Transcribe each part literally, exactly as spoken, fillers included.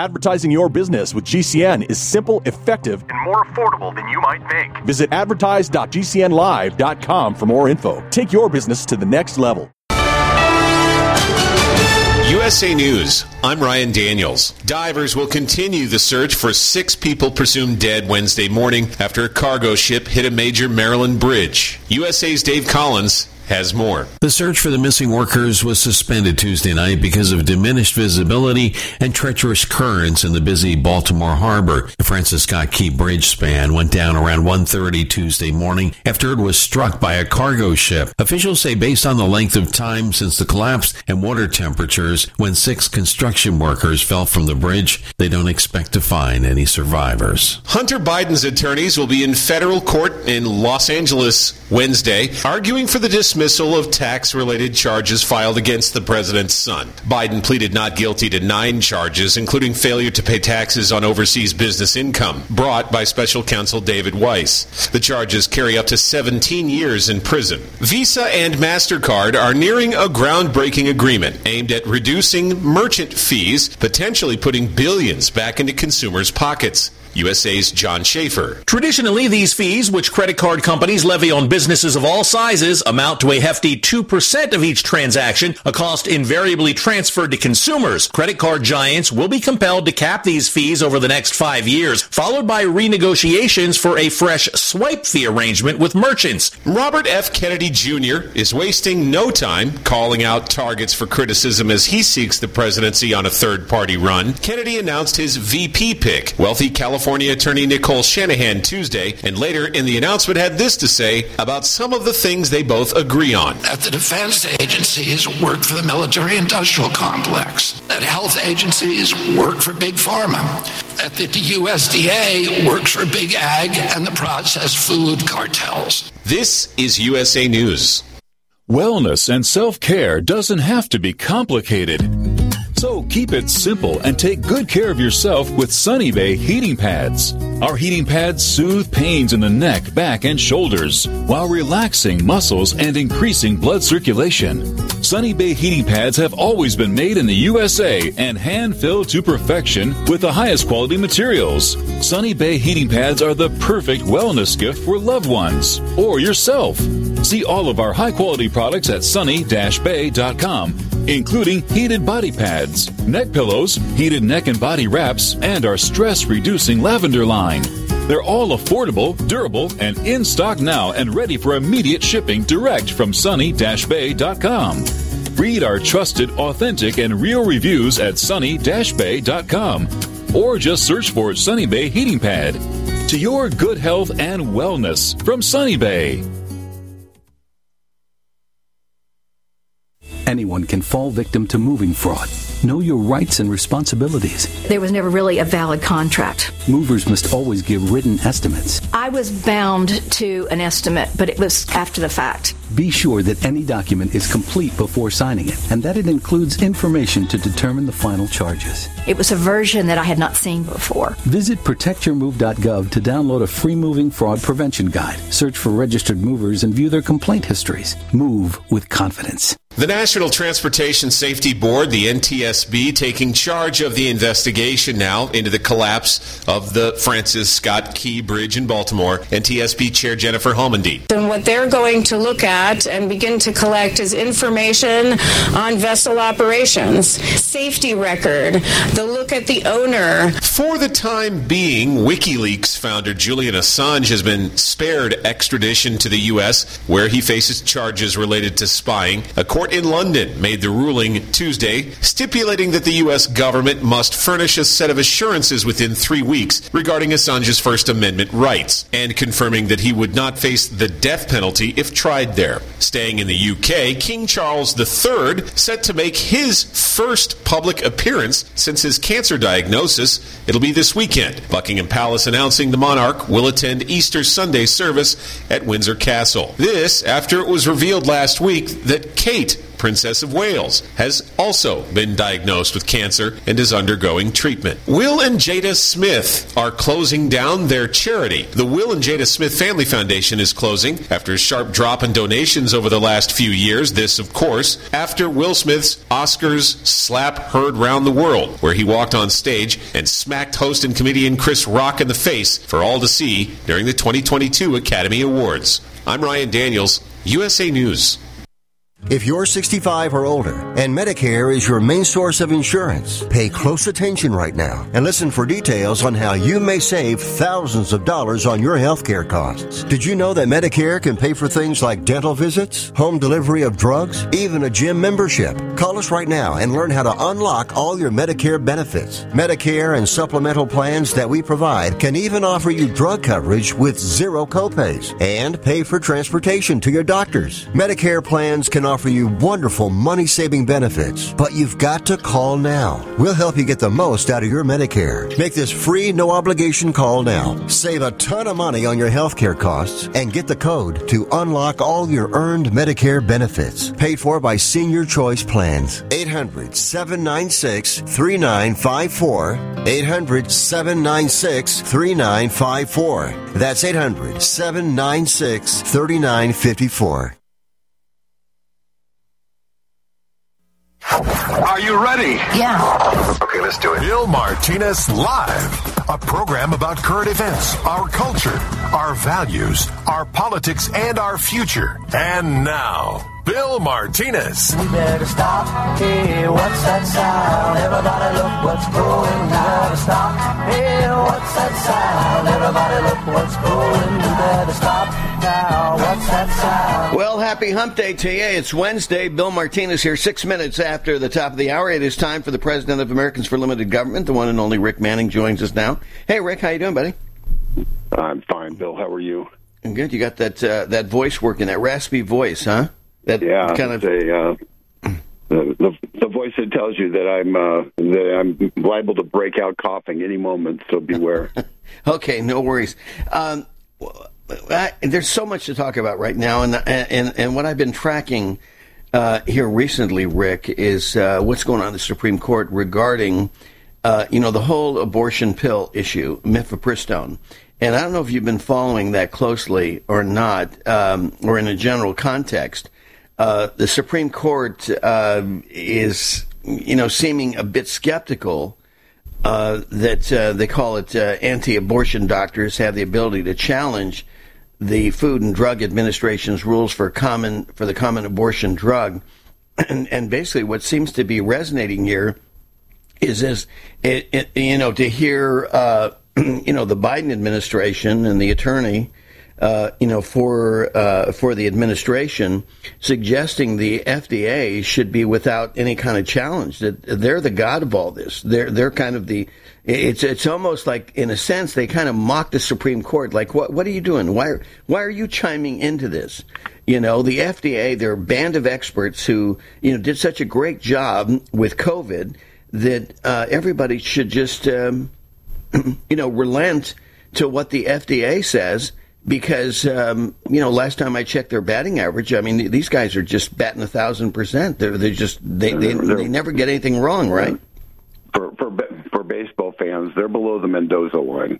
Advertising your business with G C N is simple, effective, and more affordable than you might think. Visit advertise dot g c n live dot com for more info. Take your business to the next level. U S A News, I'm Ryan Daniels. Divers will continue the search for six people presumed dead Wednesday morning after a cargo ship hit a major Maryland bridge. U S A's Dave Collins has more. The search for the missing workers was suspended Tuesday night because of diminished visibility and treacherous currents in the busy Baltimore harbor. The Francis Scott Key Bridge span went down around one thirty Tuesday morning after it was struck by a cargo ship. Officials say based on the length of time since the collapse and water temperatures when six construction workers fell from the bridge, they don't expect to find any survivors. Hunter Biden's attorneys will be in federal court in Los Angeles Wednesday, arguing for the dismissal of tax-related charges filed against the president's son. Biden pleaded not guilty to nine charges, including failure to pay taxes on overseas business income, brought by special counsel David Weiss. The charges carry up to seventeen years in prison. Visa and MasterCard are nearing a groundbreaking agreement aimed at reducing merchant fees, potentially putting billions back into consumers' pockets. U S A's John Schaefer. Traditionally, these fees, which credit card companies levy on businesses of all sizes, amount to a hefty two percent of each transaction, a cost invariably transferred to consumers. Credit card giants will be compelled to cap these fees over the next five years, followed by renegotiations for a fresh swipe fee arrangement with merchants. Robert F. Kennedy Junior is wasting no time calling out targets for criticism as he seeks the presidency on a third-party run. Kennedy announced his V P pick, wealthy California California attorney Nicole Shanahan, Tuesday, and later in the announcement had this to say about some of the things they both agree on. That the defense agencies work for the military-industrial complex. That health agencies work for big pharma. That the U S D A works for big ag and the processed food cartels. This is U S A News. Wellness and self-care doesn't have to be complicated. So keep it simple and take good care of yourself with Sunny Bay heating pads. Our heating pads soothe pains in the neck, back, and shoulders while relaxing muscles and increasing blood circulation. Sunny Bay heating pads have always been made in the U S A and hand-filled to perfection with the highest quality materials. Sunny Bay heating pads are the perfect wellness gift for loved ones or yourself. See all of our high-quality products at sunny dash bay dot com, including heated body pads, neck pillows, heated neck and body wraps, and our stress-reducing lavender line. They're all affordable, durable, and in stock now and ready for immediate shipping direct from sunny dash bay dot com. Read our trusted, authentic, and real reviews at sunny dash bay dot com or just search for Sunny Bay Heating Pad. To your good health and wellness from Sunny Bay. Anyone can fall victim to moving fraud. Know your rights and responsibilities. There was never really a valid contract. Movers must always give written estimates. I was bound to an estimate, but it was after the fact. Be sure that any document is complete before signing it and that it includes information to determine the final charges. It was a version that I had not seen before. Visit protect your move dot gov to download a free moving fraud prevention guide. Search for registered movers and view their complaint histories. Move with confidence. The National Transportation Safety Board, the N T S B, taking charge of the investigation now into the collapse of the Francis Scott Key Bridge in Baltimore. N T S B Chair Jennifer Homendy. And what they're going to look at and begin to collect is information on vessel operations, safety record, the look at the owner. For the time being, WikiLeaks founder Julian Assange has been spared extradition to the U S, where he faces charges related to spying. A court in London made the ruling Tuesday, stipulating that the U S government must furnish a set of assurances within three weeks regarding Assange's First Amendment rights, and confirming that he would not face the death penalty if tried there. Staying in the U K, King Charles the Third set to make his first public appearance since his cancer diagnosis. It'll be this weekend. Buckingham Palace announcing the monarch will attend Easter Sunday service at Windsor Castle. This after it was revealed last week that Kate, Princess of Wales, has also been diagnosed with cancer and is undergoing treatment. Will and Jada Smith are closing down their charity. The Will and Jada Smith Family Foundation is closing after a sharp drop in donations over the last few years. This, of course, after Will Smith's Oscars slap heard round the world, where he walked on stage and smacked host and comedian Chris Rock in the face for all to see during the twenty twenty-two Academy Awards. I'm Ryan Daniels, U S A News. If you're sixty-five or older and Medicare is your main source of insurance, pay close attention right now and listen for details on how you may save thousands of dollars on your health care costs. Did you know that Medicare can pay for things like dental visits, home delivery of drugs, even a gym membership? Call us right now and learn how to unlock all your Medicare benefits. Medicare and supplemental plans that we provide can even offer you drug coverage with zero copays and pay for transportation to your doctors. Medicare plans can offer you wonderful money-saving benefits, but you've got to call now. We'll help you get the most out of your Medicare. Make this free, no-obligation call now. Save a ton of money on your health care costs and get the code to unlock all your earned Medicare benefits. Paid for by Senior Choice Plans. eight hundred, seven nine six, three nine five four. eight hundred, seven nine six, three nine five four. That's eight hundred, seven nine six, three nine five four. Are you ready? Yeah. Okay, let's do it. Bill Martinez Live, a program about current events, our culture, our values, our politics, and our future. And now, Bill Martinez. We better stop. Hey, what's that sound? Everybody look what's going down. Stop. Hey, what's that sound? Everybody look what's going. We better stop now. What's that sound? Well, happy hump day to you. It's Wednesday. Bill Martinez here, six minutes after the top of the hour. It is time for the president of Americans for Limited Government, the one and only Rick Manning, joins us now. Hey, Rick, how you doing, buddy? I'm fine, Bill. How are you? I'm good. You got that uh, that voice working, that raspy voice, huh? That yeah, kind of a, uh, the, the the voice that tells you that I'm uh, that I'm liable to break out coughing any moment. So beware. Okay, no worries. Um, I, there's so much to talk about right now, and and and what I've been tracking uh, here recently, Rick, is uh, what's going on in the Supreme Court regarding uh, you know the whole abortion pill issue, mifepristone. And I don't know if you've been following that closely or not, um, or in a general context. Uh, the Supreme Court uh, is, you know, seeming a bit skeptical uh, that uh, they call it uh, anti-abortion doctors have the ability to challenge the Food and Drug Administration's rules for common for the common abortion drug, and, and basically what seems to be resonating here is as it, it, you know to hear uh, you know the Biden administration and the attorney. Uh, you know, for uh, for the administration, suggesting the F D A should be without any kind of challenge. That they're the god of all this. They're they're kind of the. It's it's almost like, in a sense, they kind of mock the Supreme Court. Like, what what are you doing? Why why are you chiming into this? You know, the F D A, they're a band of experts who you know did such a great job with COVID that uh, everybody should just um, you know relent to what the F D A says. Because, um, you know, last time I checked their batting average, I mean, these guys are just batting a thousand percent. They're, they're just, they, they, they never get anything wrong, right? For, for, for baseball fans, they're below the Mendoza line.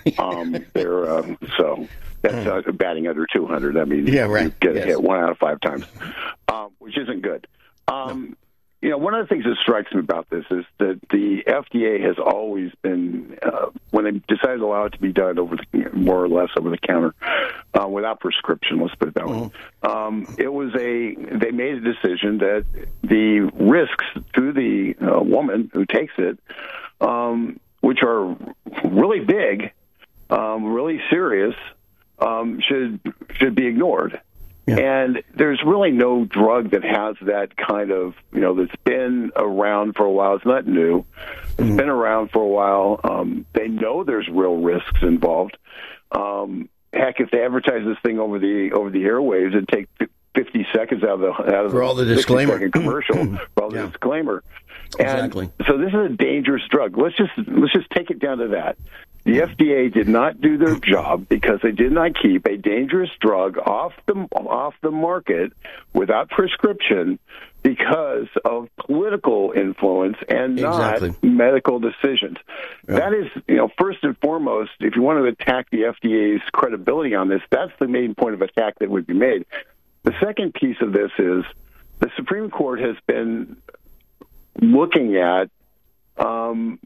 Um, they're, uh, so that's uh, batting under two hundred. That means yeah, right. you get yes. hit one out of five times, um, which isn't good. Um, no. You know, one of the things that strikes me about this is that the F D A has always been, uh, when they decided to allow it to be done over the, more or less over the counter, uh, without prescription, let's put it that mm-hmm. way, um, it was a, they made a decision that the risks to the uh, woman who takes it, um, which are really big, um, really serious, um, should should be ignored. Yeah. And there's really no drug that has that kind of, you know, that's been around for a while. It's not new. It's mm-hmm. been around for a while. Um, they know there's real risks involved. Um, heck, if they advertise this thing over the over the airwaves, it'd take fifty seconds out of the out of for all the disclaimer commercial for all the yeah. disclaimer. And exactly. So this is a dangerous drug. Let's just let's just take it down to that. The F D A did not do their job because they did not keep a dangerous drug off the off the market without prescription because of political influence and not Exactly. medical decisions. Yeah. That is, you know, first and foremost, if you want to attack the F D A's credibility on this, that's the main point of attack that would be made. The second piece of this is the Supreme Court has been looking at um,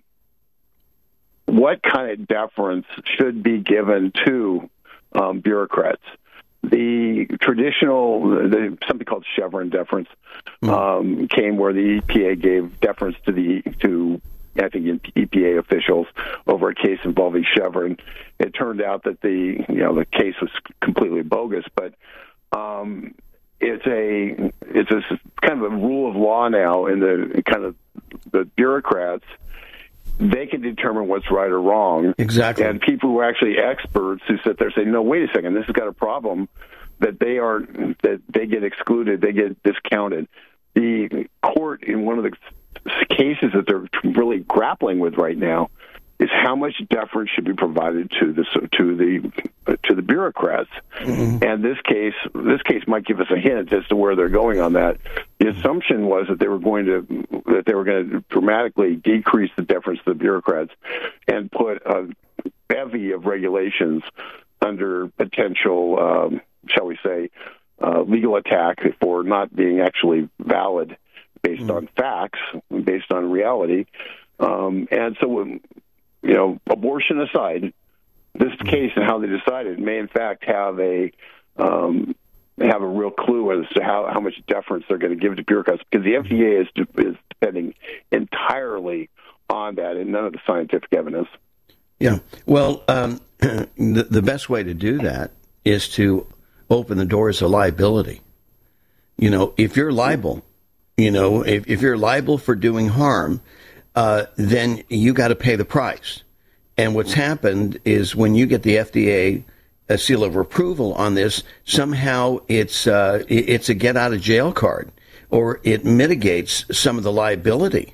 what kind of deference should be given to um, bureaucrats. The traditional, the, something called Chevron deference, um, came where the E P A gave deference to the to I think E P A officials over a case involving Chevron. It turned out that the you know the case was completely bogus, but um, it's a it's a kind of a rule of law now in the kind of the bureaucrats. They can determine what's right or wrong. Exactly. And people who are actually experts who sit there and say, no, wait a second, this has got a problem, that they are that they get excluded, they get discounted. The court, in one of the cases that they're really grappling with right now, is how much deference should be provided to the to the to the bureaucrats. Mm-hmm. And this case, this case might give us a hint as to where they're going on that. The assumption was that they were going to that they were going to dramatically decrease the deference to the bureaucrats and put a bevy of regulations under potential, um, shall we say, uh, legal attack for not being actually valid based mm-hmm. on facts, based on reality. Um, and so, when, you know, abortion aside, this case and how they decided may in fact have a um, have a real clue as to how, how much deference they're going to give to bureaucrats, because the F D A is is depending entirely on that and none of the scientific evidence. Yeah. Well, um, the, the best way to do that is to open the doors to liability. You know, if you're liable, you know, if, if you're liable for doing harm, uh, then you got to pay the price. And what's happened is when you get the F D A a seal of approval on this, somehow it's uh, it's a get out of jail card, or it mitigates some of the liability.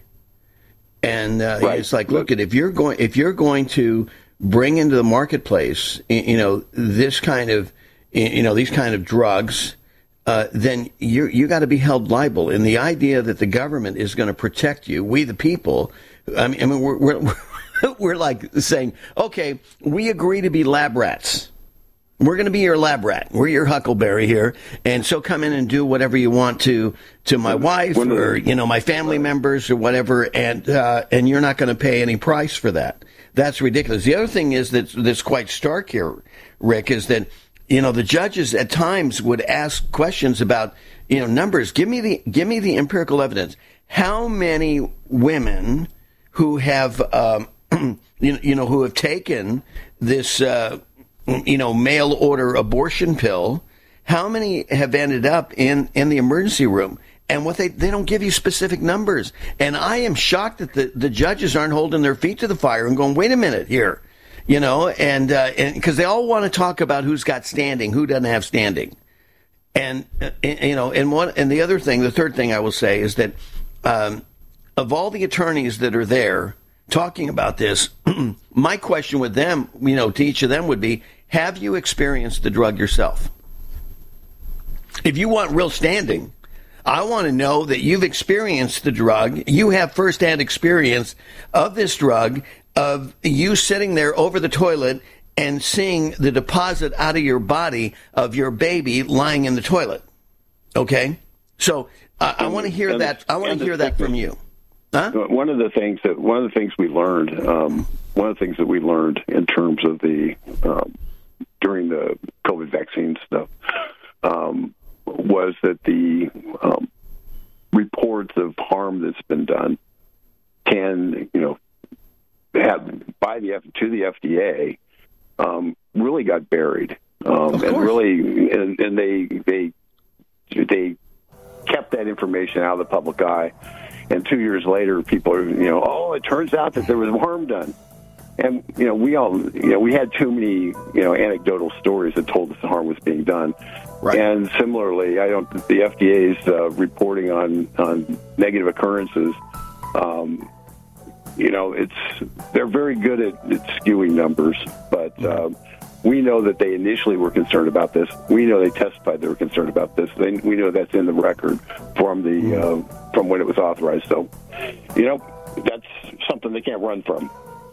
And uh, right. It's like, look, at if you're going if you're going to bring into the marketplace, you know, this kind of you know these kind of drugs, uh, then you you got to be held liable. And the idea that the government is going to protect you, we the people, I mean, I mean we're, we're we're like saying, okay, we agree to be lab rats. We're going to be your lab rat. We're your Huckleberry here. And so come in and do whatever you want to to my wife or, you know, my family members or whatever. And uh, and you're not going to pay any price for that. That's ridiculous. The other thing is that that's quite stark here, Rick, is that, you know, the judges at times would ask questions about, you know, numbers. Give me the give me the empirical evidence. How many women who have, um, you, you know, who have taken this, uh, you know, mail order abortion pill, how many have ended up in, in the emergency room? And what they, they don't give you specific numbers. And I am shocked that the, the judges aren't holding their feet to the fire and going, wait a minute here, you know, and, uh, and because they all want to talk about who's got standing, who doesn't have standing. And, uh, you know, and one, and the other thing, the third thing I will say is that, um, of all the attorneys that are there talking about this, my question with them, you know, to each of them would be, have you experienced the drug yourself? If you want real standing, I want to know that you've experienced the drug. You have firsthand experience of this drug, of you sitting there over the toilet and seeing the deposit out of your body of your baby lying in the toilet. Okay? So uh, I want to hear and, that. I want to hear that from you. Huh? One of the things that one of the things we learned, um, one of the things that we learned in terms of the um, during the COVID vaccine stuff um, was that the um, reports of harm that's been done can, you know, have by the to the F D A um, really got buried, um, and really, and, and they they they kept that information out of the public eye. And two years later, people are, you know, oh, it turns out that there was harm done. And, you know, we all, you know, we had too many, you know, anecdotal stories that told us the harm was being done. Right. And similarly, I don't, the F D A's uh, reporting on, on negative occurrences, um, you know, it's, they're very good at, at skewing numbers, but uh, we know that they initially were concerned about this. We know they testified they were concerned about this. They, we know that's in the record for from the uh, from when it was authorized. So, you know, that's something they can't run from.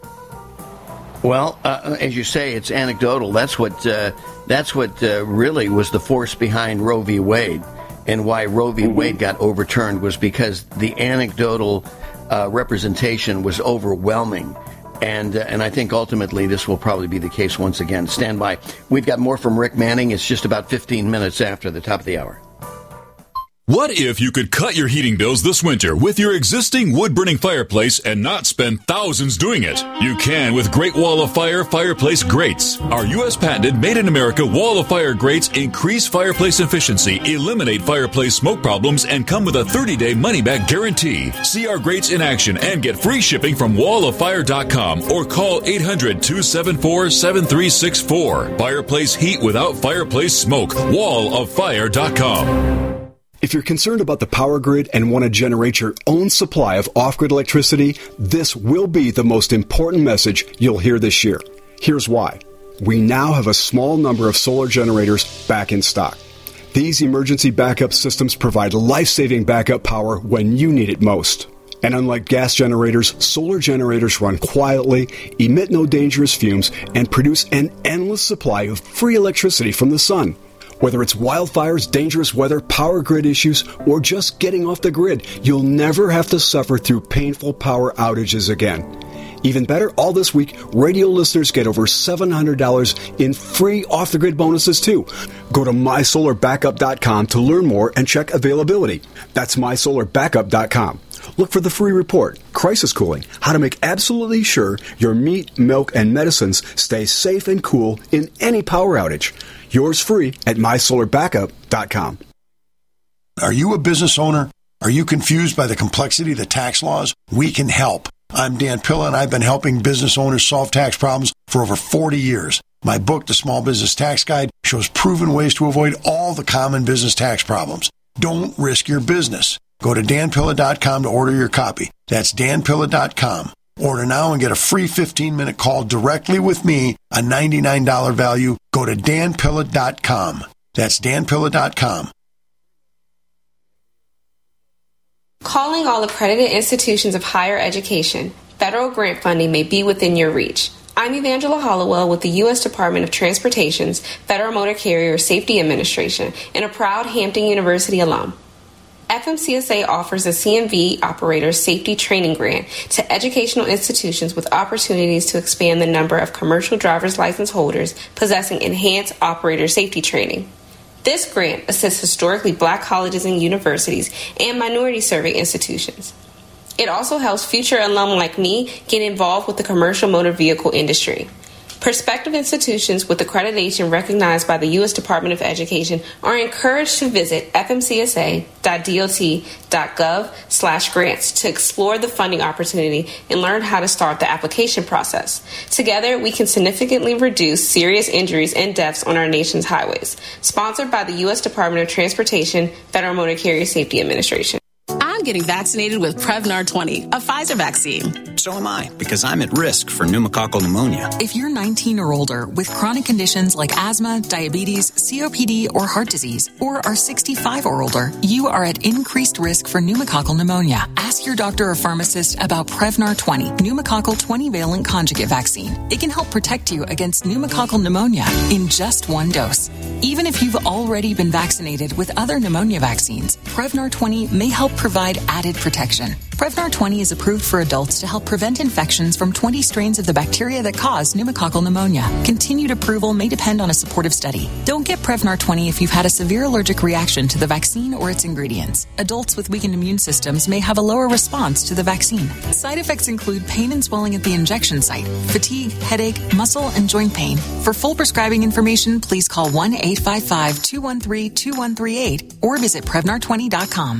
Well, uh, as you say, it's anecdotal. That's what uh, that's what uh, really was the force behind Roe v. Wade, and why Roe v. Mm-hmm. Wade got overturned was because the anecdotal uh, representation was overwhelming. And uh, and I think ultimately this will probably be the case once again. Stand by. We've got more from Rick Manning. It's just about fifteen minutes after the top of the hour. What if you could cut your heating bills this winter with your existing wood-burning fireplace and not spend thousands doing it? You can with Great Wall of Fire fireplace grates. Our U S patented made-in-America Wall of Fire grates increase fireplace efficiency, eliminate fireplace smoke problems, and come with a thirty-day money-back guarantee. See our grates in action and get free shipping from wall of fire dot com or call eight hundred, two seven four, seven three six four. Fireplace heat without fireplace smoke. wall of fire dot com. If you're concerned about the power grid and want to generate your own supply of off-grid electricity, this will be the most important message you'll hear this year. Here's why. We now have a small number of solar generators back in stock. These emergency backup systems provide life-saving backup power when you need it most. And unlike gas generators, solar generators run quietly, emit no dangerous fumes, and produce an endless supply of free electricity from the sun. Whether it's wildfires, dangerous weather, power grid issues, or just getting off the grid, you'll never have to suffer through painful power outages again. Even better, all this week, radio listeners get over seven hundred dollars in free off-the-grid bonuses, too. Go to my solar backup dot com to learn more and check availability. That's my solar backup dot com. Look for the free report, Crisis Cooling, how to make absolutely sure your meat, milk, and medicines stay safe and cool in any power outage. Yours free at my solar backup dot com. Are you a business owner? Are you confused by the complexity of the tax laws? We can help. I'm Dan Pilla, and I've been helping business owners solve tax problems for over forty years. My book, The Small Business Tax Guide, shows proven ways to avoid all the common business tax problems. Don't risk your business. Go to dan pilla dot com to order your copy. That's dan pilla dot com. Order now and get a free fifteen-minute call directly with me, a ninety-nine dollars value. Go to dan pilla dot com. That's dan pilla dot com. Calling all accredited institutions of higher education, federal grant funding may be within your reach. I'm Evangela Hollowell with the U S Department of Transportation's Federal Motor Carrier Safety Administration and a proud Hampton University alum. F M C S A offers a C M V operator safety training grant to educational institutions with opportunities to expand the number of commercial driver's license holders possessing enhanced operator safety training. This grant assists historically black colleges and universities and minority-serving institutions. It also helps future alum like me get involved with the commercial motor vehicle industry. Prospective institutions with accreditation recognized by the U S Department of Education are encouraged to visit f m c s a dot d o t dot gov slash grants to explore the funding opportunity and learn how to start the application process. Together, we can significantly reduce serious injuries and deaths on our nation's highways. Sponsored by the U S Department of Transportation, Federal Motor Carrier Safety Administration. I'm getting vaccinated with Prevnar twenty, a Pfizer vaccine. So am I, because I'm at risk for pneumococcal pneumonia. If you're nineteen or older with chronic conditions like asthma, diabetes, C O P D, or heart disease, or are sixty-five or older, you are at increased risk for pneumococcal pneumonia. Ask your doctor or pharmacist about Prevnar twenty, pneumococcal twenty-valent conjugate vaccine. It can help protect you against pneumococcal pneumonia in just one dose. Even if you've already been vaccinated with other pneumonia vaccines, Prevnar twenty may help provide added protection. Prevnar twenty is approved for adults to help prevent infections from twenty strains of the bacteria that cause pneumococcal pneumonia. Continued approval may depend on a supportive study. Don't get Prevnar twenty if you've had a severe allergic reaction to the vaccine or its ingredients. Adults with weakened immune systems may have a lower response to the vaccine. Side effects include pain and swelling at the injection site, fatigue, headache, muscle, and joint pain. For full prescribing information, please call one eight five five, two one three, two one three eight or visit prevnar twenty dot com.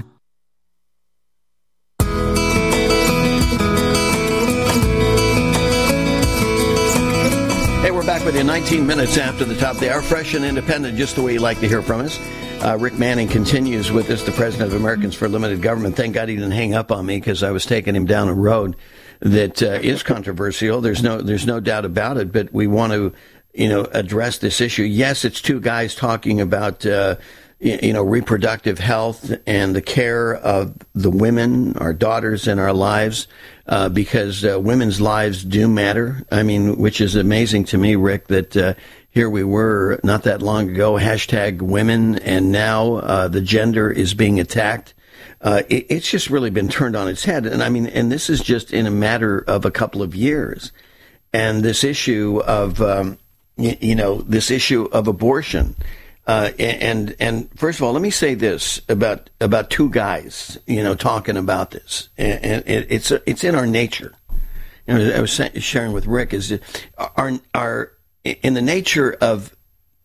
Hey, we're back with you nineteen minutes after the top of the hour. Fresh and independent, just the way you like to hear from us. Uh, Rick Manning continues with us, the president of Americans for Limited Government. Thank God he didn't hang up on me because I was taking him down a road that uh, is controversial. There's no, there's no doubt about it, but we want to, you know, address this issue. Yes, it's two guys talking about, uh, you know, reproductive health and the care of the women, our daughters in our lives, uh, because uh, women's lives do matter. I mean, which is amazing to me, Rick, that uh, here we were not that long ago, hashtag women, and now uh, the gender is being attacked. Uh, it, it's just really been turned on its head. And I mean, and this is just in a matter of a couple of years. And this issue of, um, you, you know, this issue of abortion. Uh, and, and first of all, let me say this about, about two guys, you know, talking about this. And, and it, it's, it's in our nature. You know, I was sharing with Rick is that our, our, in the nature of,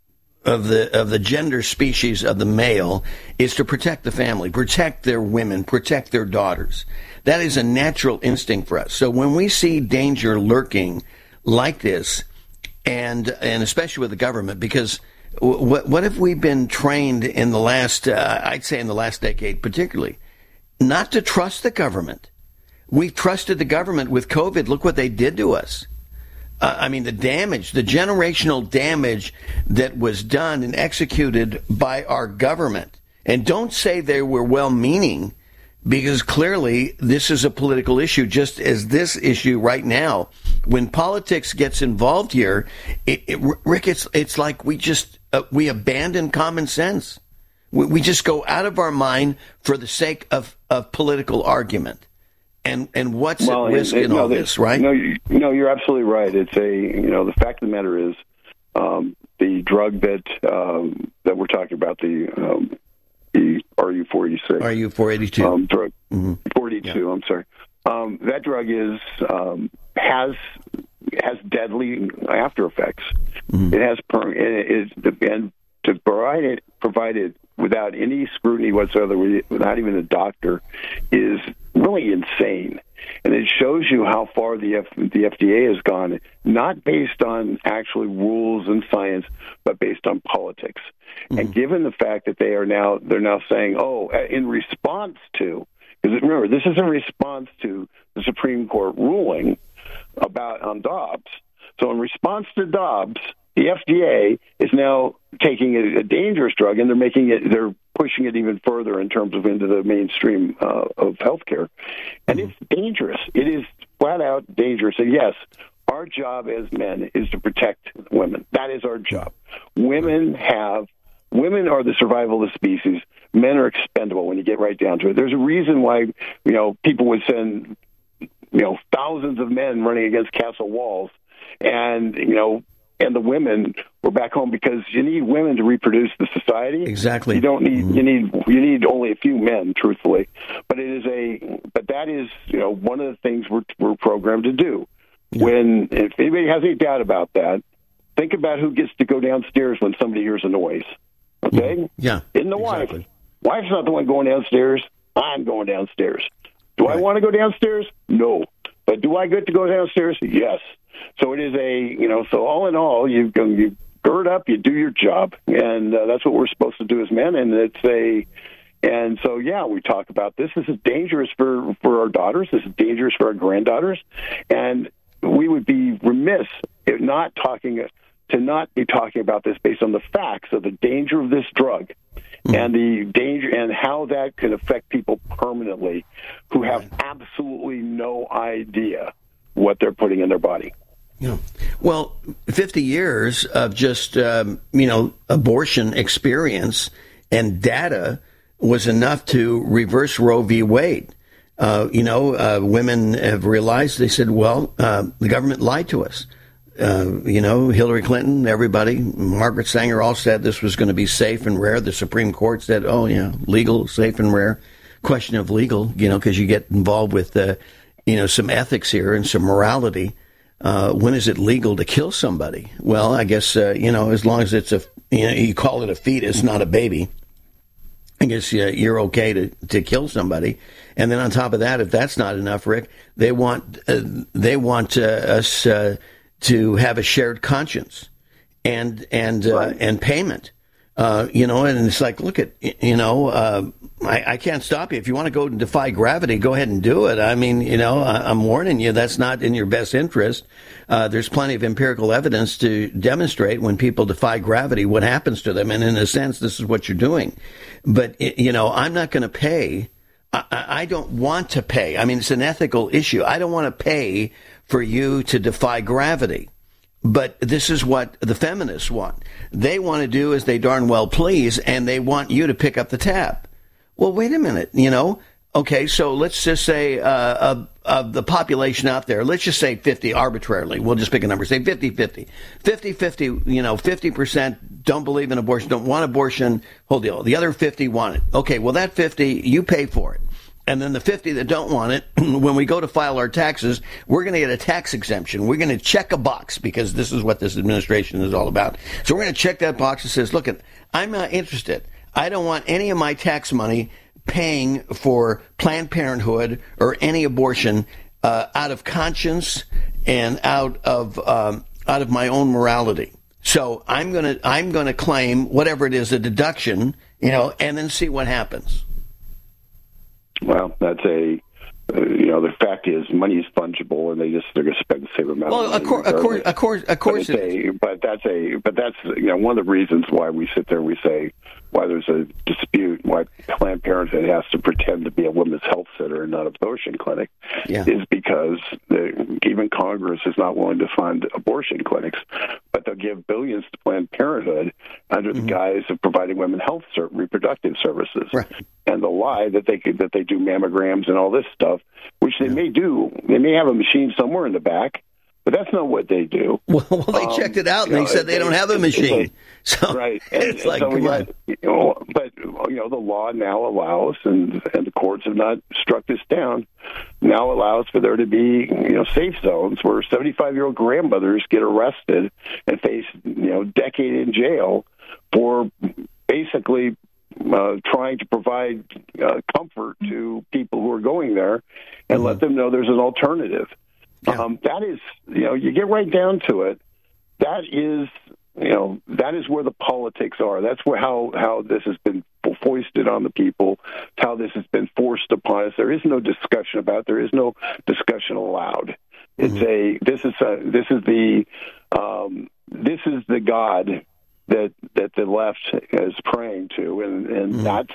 of the, of the gender species of the male is to protect the family, protect their women, protect their daughters. That is a natural instinct for us. So when we see danger lurking like this, and, and especially with the government, because What what have we been trained in the last, uh, I'd say in the last decade particularly, not to trust the government. We've trusted the government with COVID. Look what they did to us. Uh, I mean, the damage, the generational damage that was done and executed by our government. And don't say they were well-meaning, because clearly this is a political issue, just as this issue right now. When politics gets involved here, it, it, Rick, it's, it's like we just uh, we abandon common sense. We, we just go out of our mind for the sake of, of political argument. And and what's well, at risk it, it, in no, all this, right? No, you, no, you're absolutely right. It's a you know the fact of the matter is um, the drug that um, that we're talking about, the um, the R U four eighty-six, R U four eighty-two um, drug, mm-hmm. forty-two. Yeah. I'm sorry. Um, that drug is um, has has deadly after effects. Mm-hmm. It has per, it, it, and to provide it provided without any scrutiny whatsoever, without even a doctor, is really insane. And it shows you how far the F, the F D A has gone, not based on actually rules and science, but based on politics. Mm-hmm. And given the fact that they are now they're now saying, oh, in response to, because remember, this is in response to the Supreme Court ruling about on Dobbs. So in response to Dobbs, the F D A is now taking a, a dangerous drug, and they're making it, they're pushing it even further in terms of into the mainstream uh, of healthcare. And mm-hmm. it's dangerous. It is flat out dangerous. And yes, our job as men is to protect women. That is our job. Women have, women are the survival of the species. Men are expendable when you get right down to it. There's a reason why, you know, people would send, you know, thousands of men running against castle walls, and, you know, and the women were back home, because you need women to reproduce the society. Exactly. You don't need, mm-hmm. you need, you need only a few men, truthfully. But it is a, but that is, you know, one of the things we're, we're programmed to do. Yeah. When, if anybody has any doubt about that, think about who gets to go downstairs when somebody hears a noise. Okay? Mm-hmm. Yeah. Isn't the exactly. wife? Wife's not the one going downstairs. I'm going downstairs. Do right. I want to go downstairs? No. But do I get to go downstairs? Yes. So it is a, you know, so all in all, you you gird up, you do your job, and uh, that's what we're supposed to do as men. And it's a, and so yeah, we talk about this. This is dangerous for for our daughters. This is dangerous for our granddaughters, and we would be remiss if not talking to not be talking about this based on the facts of the danger of this drug. Mm-hmm. And the danger and how that could affect people permanently who have right. absolutely no idea what they're putting in their body. Yeah. Well, fifty years of just, um, you know, abortion experience and data was enough to reverse Roe v. Wade. Uh, you know, uh, women have realized, they said, well, uh, the government lied to us. Uh, you know, Hillary Clinton, everybody, Margaret Sanger all said this was going to be safe and rare. The Supreme Court said, oh, yeah, legal, safe and rare. Question of legal, you know, because you get involved with, uh, you know, some ethics here and some morality. Uh, when is it legal to kill somebody? Well, I guess, uh, you know, as long as it's a, you know, you call it a fetus, not a baby, I guess uh, you're okay to, to kill somebody. And then on top of that, if that's not enough, Rick, they want, uh, they want uh, us uh, to have a shared conscience and, and, uh, right. and payment. Uh, you know, and it's like, look at, you know, uh, I, I can't stop you. If you want to go and defy gravity, go ahead and do it. I mean, you know, I, I'm warning you, that's not in your best interest. Uh, there's plenty of empirical evidence to demonstrate when people defy gravity what happens to them. And in a sense, this is what you're doing. But, it, you know, I'm not going to pay. I, I don't want to pay. I mean, it's an ethical issue. I don't want to pay for you to defy gravity. But this is what the feminists want. They want to do as they darn well please, and they want you to pick up the tab. Well, wait a minute, you know. Okay, so let's just say uh, of, of the population out there, let's just say fifty arbitrarily. We'll just pick a number, say fifty-fifty. fifty-fifty, you know, fifty percent don't believe in abortion, don't want abortion, whole deal. The other fifty want it. Okay, well, that fifty, you pay for it. And then the fifty that don't want it, when we go to file our taxes, we're going to get a tax exemption. We're going to check a box because this is what this administration is all about. So we're going to check that box that says, look, I'm not interested. I don't want any of my tax money paying for Planned Parenthood or any abortion uh, out of conscience and out of um, out of my own morality. So I'm going to I'm going to claim whatever it is, a deduction, you know, and then see what happens. Well, that's a, uh, you know, the fact is money is fungible, and they just they're going to spend the same amount. Well, of money. Well, of course, of course, of course, but, it a, but that's a, but that's you know one of the reasons why we sit there and we say why there's a dispute, why Planned Parenthood has to pretend to be a women's health center and not an abortion clinic, yeah. is because the, even Congress is not willing to fund abortion clinics, but they'll give billions to Planned Parenthood under mm-hmm. the guise of providing women health ser- reproductive services. Right. And the lie that they could that they do mammograms and all this stuff, which they yeah. may do. They may have a machine somewhere in the back, but that's not what they do. Well, well they um, checked it out, and they know, said they, they don't have a machine. Like, so right, and, it's like, so come got, on. You know, but you know, the law now allows, and and the courts have not struck this down. Now allows for there to be you know safe zones where seventy-five-year-old grandmothers get arrested and face you know decade in jail for basically. Uh, trying to provide uh, comfort to people who are going there and mm-hmm. let them know there's an alternative. Yeah. Um, that is, you know, you get right down to it. That is, you know, that is where the politics are. That's where how, how this has been foisted on the people, how this has been forced upon us. There is no discussion about it. There is no discussion allowed. It's mm-hmm. a, this is a, this is the, um, this is the God that that the left is praying to, and, and mm. that's,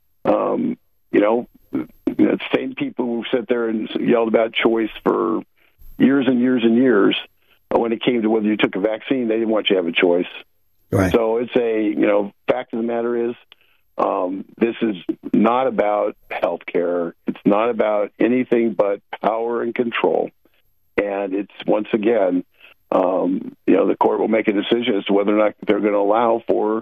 um, you know, the same people who sit there and yelled about choice for years and years and years. But when it came to whether you took a vaccine, they didn't want you to have a choice. Right. So it's a, you know, fact of the matter is, um, this is not about health care. It's not about anything but power and control. And it's, once again, Um, you know, the court will make a decision as to whether or not they're going to allow for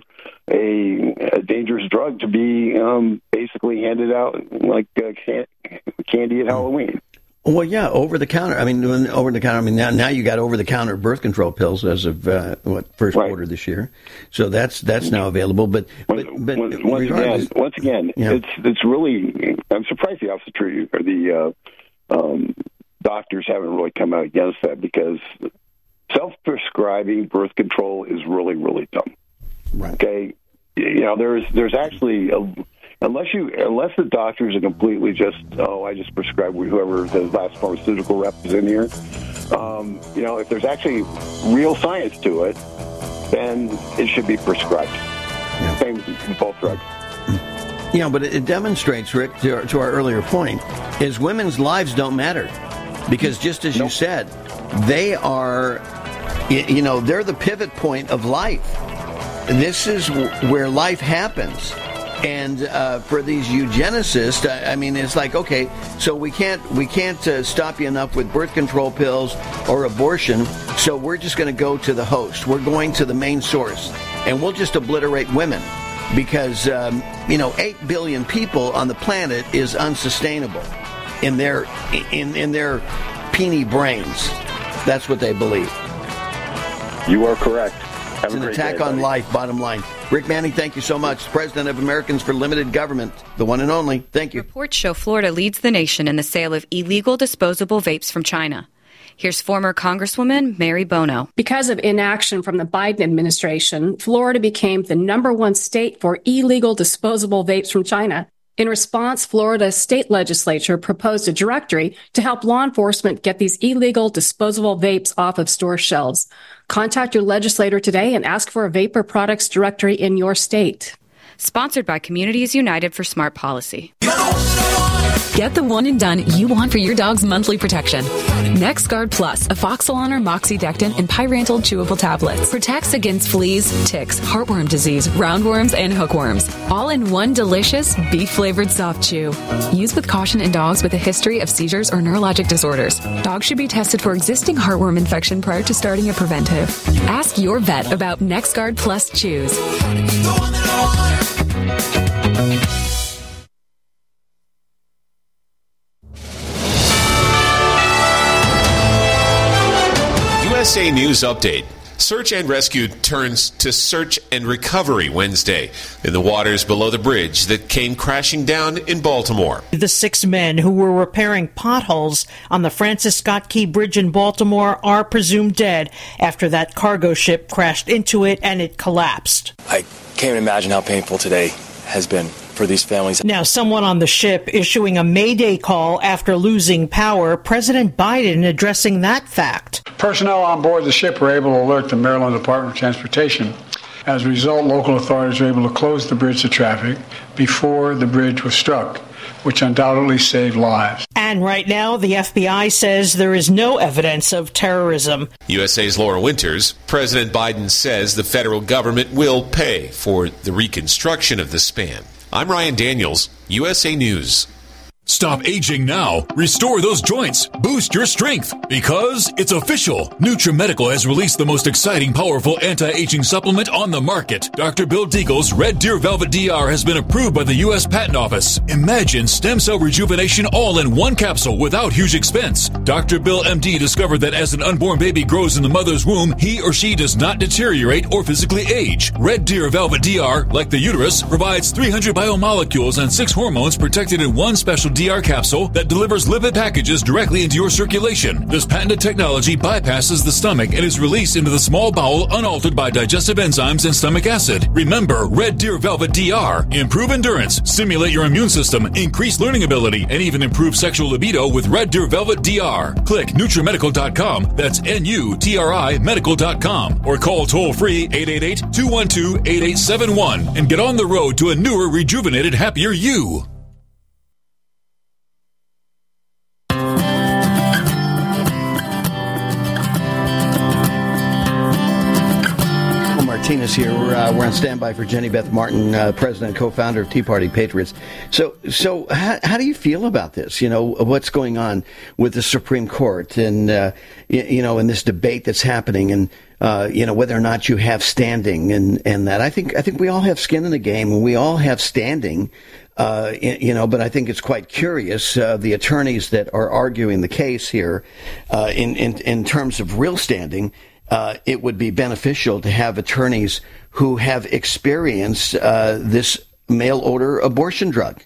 a, a dangerous drug to be um, basically handed out like uh, can- candy at Halloween. Well, yeah, over the counter. I mean, over the counter. I mean, now now you got over the counter birth control pills as of uh, what first right. quarter this year. So that's that's now available. But, but, but once, once again, once again, yeah. it's it's really. I'm surprised the officer or the uh, um, doctors haven't really come out against that, because self-prescribing birth control is really, really dumb. Right. Okay, you know, there's there's actually a, unless you unless the doctors are completely just oh I just prescribe whoever the last pharmaceutical rep is in here. Um, you know, if there's actually real science to it, then it should be prescribed. Yeah. Same with both drugs. Yeah, but it demonstrates, Rick, to our, to our earlier point, is women's lives don't matter, because just as nope. you said, they are. You know, they're the pivot point of life. This is where life happens. And uh, for these eugenicists, I mean, it's like, okay, so we can't we can't uh, stop you enough with birth control pills or abortion, so we're just going to go to the host. We're going to the main source, and we'll just obliterate women, because, um, you know, eight billion people on the planet is unsustainable in their, in, in their peeny brains. That's what they believe. You are correct. Have it's a an great attack day, on buddy. life, bottom line. Rick Manning, thank you so much. President of Americans for Limited Government, the one and only. Thank you. Reports show Florida leads the nation in the sale of illegal disposable vapes from China. Here's former Congresswoman Mary Bono. Because of inaction from the Biden administration, Florida became the number one state for illegal disposable vapes from China. In response, Florida's state legislature proposed a directory to help law enforcement get these illegal disposable vapes off of store shelves. Contact your legislator today and ask for a vapor products directory in your state. Sponsored by Communities United for Smart Policy. Get the one and done you want for your dog's monthly protection. NexGard Plus, a Foxalon or Moxidectin and Pyrantel chewable tablets. Protects against fleas, ticks, heartworm disease, roundworms, and hookworms. All in one delicious, beef-flavored soft chew. Use with caution in dogs with a history of seizures or neurologic disorders. Dogs should be tested for existing heartworm infection prior to starting a preventive. Ask your vet about NexGard Plus Chews. U S A News Update. Search and rescue turns to search and recovery Wednesday in the waters below the bridge that came crashing down in Baltimore. The six men who were repairing potholes on the Francis Scott Key Bridge in Baltimore are presumed dead after that cargo ship crashed into it and it collapsed. I can't imagine how painful today has been for these families. Now, someone on the ship issuing a mayday call after losing power, President Biden addressing that fact. Personnel on board the ship were able to alert the Maryland Department of Transportation. As a result, local authorities were able to close the bridge to traffic before the bridge was struck, which undoubtedly saved lives. And right now, the F B I says there is no evidence of terrorism. U S A's Laura Winters. President Biden says the federal government will pay for the reconstruction of the span. I'm Ryan Daniels, U S A News. Stop aging now. Restore those joints. Boost your strength. Because it's official. NutriMedical has released the most exciting, powerful anti-aging supplement on the market. Doctor Bill Deagle's Red Deer Velvet D R has been approved by the U S Patent Office. Imagine stem cell rejuvenation all in one capsule without huge expense. Doctor Bill M D discovered that as an unborn baby grows in the mother's womb, he or she does not deteriorate or physically age. Red Deer Velvet D R, like the uterus, provides three hundred biomolecules and six hormones protected in one special D R capsule that delivers lipid packages directly into your circulation. This patented technology bypasses the stomach and is released into the small bowel unaltered by digestive enzymes and stomach acid. Remember, Red Deer Velvet D R. Improve endurance, stimulate your immune system, increase learning ability, and even improve sexual libido with Red Deer Velvet D R. Click NutriMedical dot com. That's N U T R I medical dot com. Or call toll-free eight eight eight, two one two, eight eight seven one and get on the road to a newer, rejuvenated, happier you. Martinez here. We're, uh, we're on standby for Jenny Beth Martin, uh, president and co-founder of Tea Party Patriots. So, so how, how do you feel about this? You know, what's going on with the Supreme Court and, uh, you, you know, in this debate that's happening and, uh, you know, whether or not you have standing and, and that. I think, I think we all have skin in the game and we all have standing. Uh, you know, but I think it's quite curious, uh, the attorneys that are arguing the case here, uh, in, in, in terms of real standing. Uh, it would be beneficial to have attorneys who have experienced uh, this mail order abortion drug.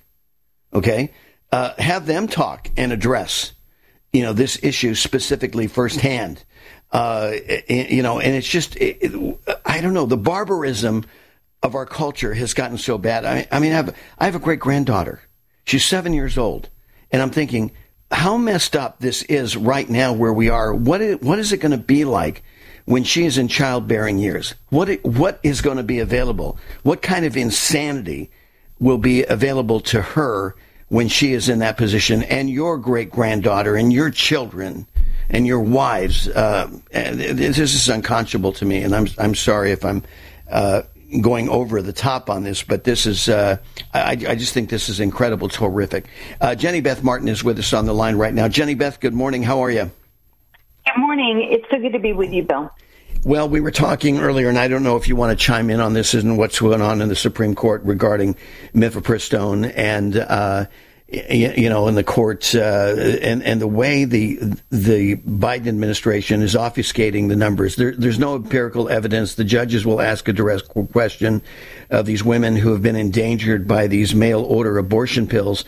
Okay, uh, have them talk and address, you know, this issue specifically firsthand. Uh, you know, and it's just, it, it, I don't know, the barbarism of our culture has gotten so bad. I, I mean, I have, I have a great granddaughter. She's seven years old, and I'm thinking how messed up this is right now where we are. What is, what is it going to be like when she is in childbearing years? What it, what is going to be available? What kind of insanity will be available to her when she is in that position? And your great-granddaughter and your children and your wives. Uh, this is unconscionable to me, and I'm I'm sorry if I'm uh, going over the top on this, but this is uh, I, I just think this is incredible. It's horrific. Uh, Jenny Beth Martin is with us on the line right now. Jenny Beth, good morning. How are you? Good morning. It's so good to be with you, Bill. Well, we were talking earlier, and I don't know if you want to chime in on this and what's going on in the Supreme Court regarding mifepristone and, uh, you, you know, in the courts uh, and, and the way the the Biden administration is obfuscating the numbers. There, there's no empirical evidence. The judges will ask a direct question of these women who have been endangered by these mail order abortion pills.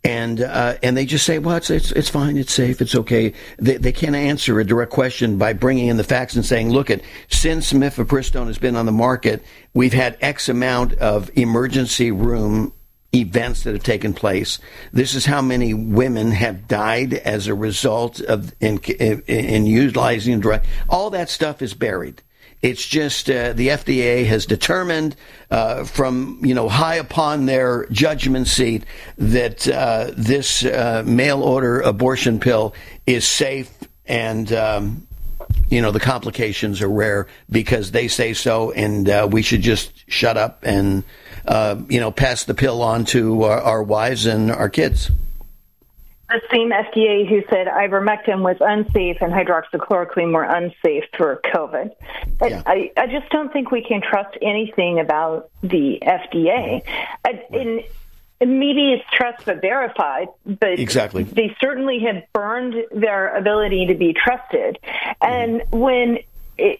And uh, and they just say, well, it's, it's it's fine, it's safe, it's okay. They they can't answer a direct question by bringing in the facts and saying, look, at since mifepristone has been on the market, we've had X amount of emergency room events that have taken place. This is how many women have died as a result of in in, in utilizing drug. All that stuff is buried. It's just uh, the F D A has determined uh, from, you know, high upon their judgment seat that uh, this uh, mail-order abortion pill is safe and, um, you know, the complications are rare because they say so, and uh, we should just shut up and, uh, you know, pass the pill on to our, our wives and our kids. The same F D A who said ivermectin was unsafe and hydroxychloroquine were unsafe for COVID. Yeah. I, I just don't think we can trust anything about the F D A. I, and maybe it's trust but verified, but exactly. They certainly have burned their ability to be trusted. And when it,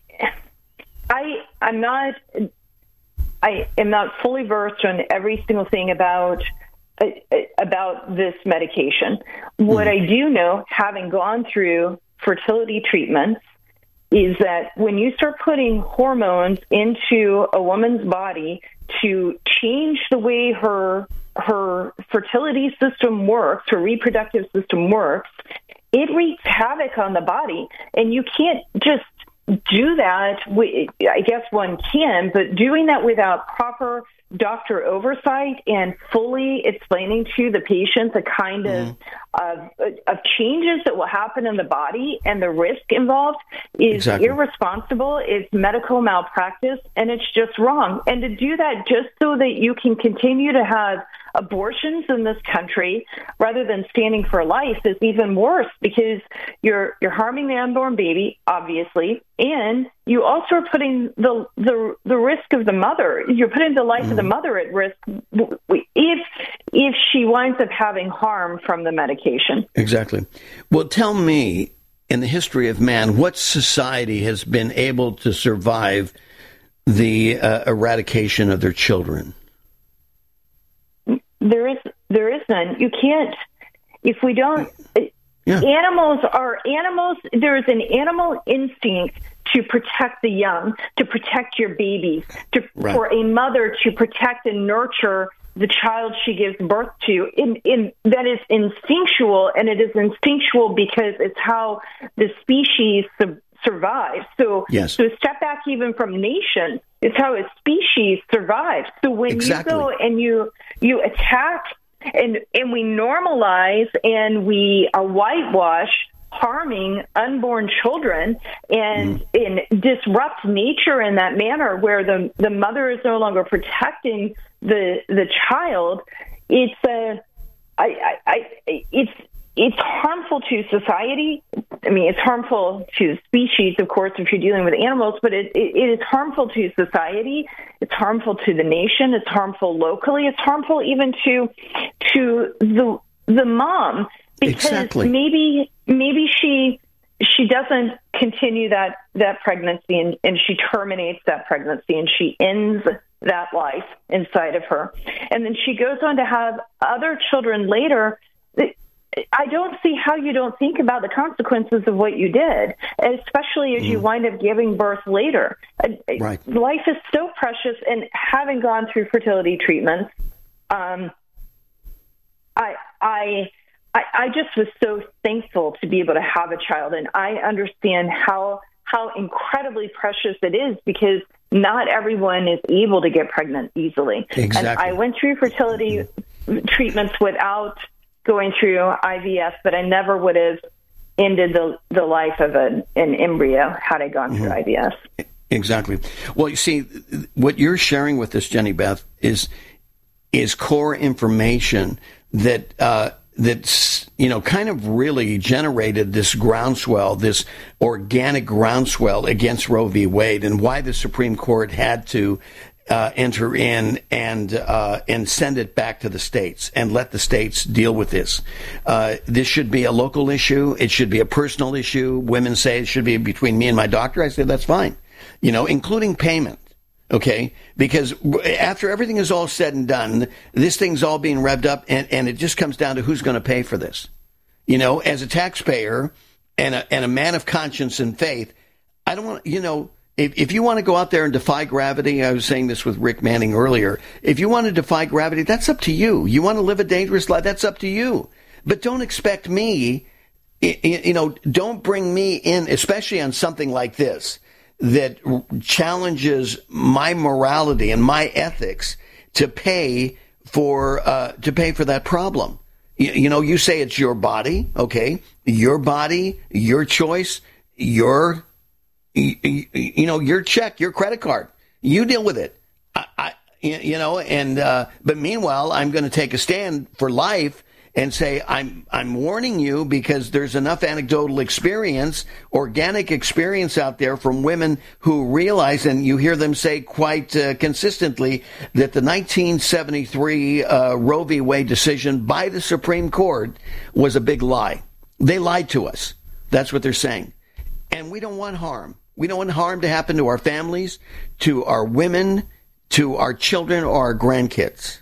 I, I'm not, I am not fully versed on every single thing about about this medication. What I do know, having gone through fertility treatments, is that when you start putting hormones into a woman's body to change the way her her fertility system works, her reproductive system works, it wreaks havoc on the body. And you can't just do that. I guess one can, but doing that without proper doctor oversight and fully explaining to the patient the kind of, mm. of of changes that will happen in the body and the risk involved is exactly. irresponsible, it's medical malpractice, and it's just wrong. And to do that just so that you can continue to have abortions in this country rather than standing for life is even worse, because you're you're harming the unborn baby, obviously, and you also are putting the the the risk of the mother. You're putting the life mm. of the mother at risk if if she winds up having harm from the medication. Exactly. Well, tell me, in the history of man, what society has been able to survive the uh, eradication of their children? There is there is none. You can't. If we don't, yeah. animals are animals. There is an animal instinct to protect the young, to protect your babies, to, right. for a mother to protect and nurture the child she gives birth to. In, in, that is instinctual, and it is instinctual because it's how the species su- survives. So, yes. so step back even from nation. It's how a species survives. So when exactly. you go and you you attack and and we normalize and we uh, whitewash harming unborn children and, mm. and disrupt nature in that manner where the the mother is no longer protecting the the child, it's a I, I, I it's it's harmful to society. I mean, it's harmful to species, of course, if you're dealing with animals, but it, it, it is harmful to society. It's harmful to the nation. It's harmful locally. It's harmful even to to the the mom, because exactly. maybe maybe she she doesn't continue that that pregnancy and, and she terminates that pregnancy and she ends that life inside of her, and then she goes on to have other children later. I don't see how you don't think about the consequences of what you did, especially as mm. you wind up giving birth later. Right. Life is so precious, and having gone through fertility treatments, um, I, I, I, I just was so thankful to be able to have a child, and I understand how how incredibly precious it is, because not everyone is able to get pregnant easily. Exactly. And I went through fertility mm. treatments without going through I V F, but I never would have ended the the life of an, an embryo had I gone through mm-hmm. I V F. Exactly. Well, you see, what you're sharing with us, Jenny Beth, is is core information that uh, that's you know kind of really generated this groundswell, this organic groundswell against Roe v. Wade, and why the Supreme Court had to Uh, enter in and uh, and send it back to the states and let the states deal with this. Uh, this should be a local issue. It should be a personal issue. Women say it should be between me and my doctor. I say that's fine, you know, including payment. Okay, because after everything is all said and done, this thing's all being revved up, and, and it just comes down to who's going to pay for this. You know, as a taxpayer and a, and a man of conscience and faith, I don't want, you know, if, if you want to go out there and defy gravity, I was saying this with Rick Manning earlier, if you want to defy gravity, that's up to you. You want to live a dangerous life, that's up to you. But don't expect me, you know, don't bring me in, especially on something like this, that challenges my morality and my ethics to pay for uh, to pay for that problem. You, you know, you say it's your body, okay? Your body, your choice, your you, you know your check, your credit card. You deal with it. I, I you know, and uh, but meanwhile, I'm going to take a stand for life and say, I'm I'm warning you because there's enough anecdotal experience, organic experience out there from women who realize, and you hear them say quite uh, consistently, that the nineteen seventy-three uh, Roe v. Wade decision by the Supreme Court was a big lie. They lied to us. That's what they're saying. And we don't want harm. We don't want harm to happen to our families, to our women, to our children, or our grandkids.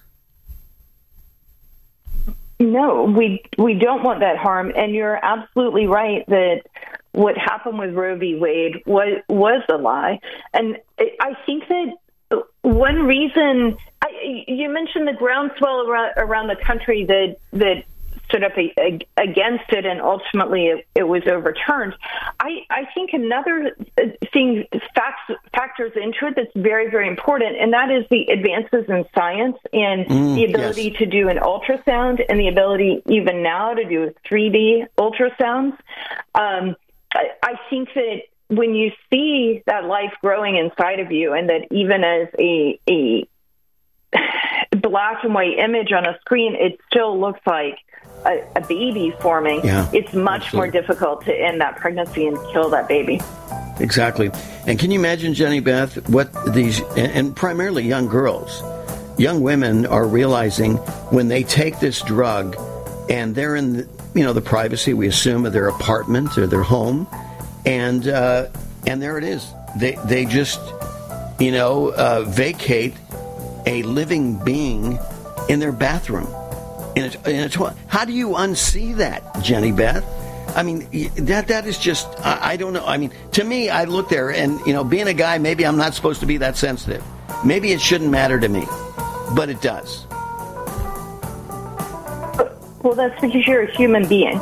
No, we we don't want that harm, and you're absolutely right that what happened with Roe v. Wade was was a lie. And I think that one reason I, you mentioned the groundswell around, around the country that that stood up a, a, against it, and ultimately it, it was overturned. I, I think another thing facts, factors into it that's very, very important, and that is the advances in science and mm, the ability yes. to do an ultrasound and the ability even now to do three D ultrasounds. Um, I, I think that when you see that life growing inside of you, and that even as a, a black and white image on a screen, it still looks like A, a baby forming, yeah, it's much absolutely. more difficult to end that pregnancy and kill that baby. Exactly. And can you imagine, Jenny Beth, what these, and, and primarily young girls, young women are realizing when they take this drug and they're in, the, you know, the privacy, we assume, of their apartment or their home, and uh, and there it is. They, they just, you know, uh, vacate a living being in their bathroom. In a, in a, how do you unsee that, Jenny Beth? I mean, that that is just, I, I don't know. I mean, to me, I look there and, you know, being a guy, maybe I'm not supposed to be that sensitive. Maybe it shouldn't matter to me, but it does. Well, that's because you're a human being.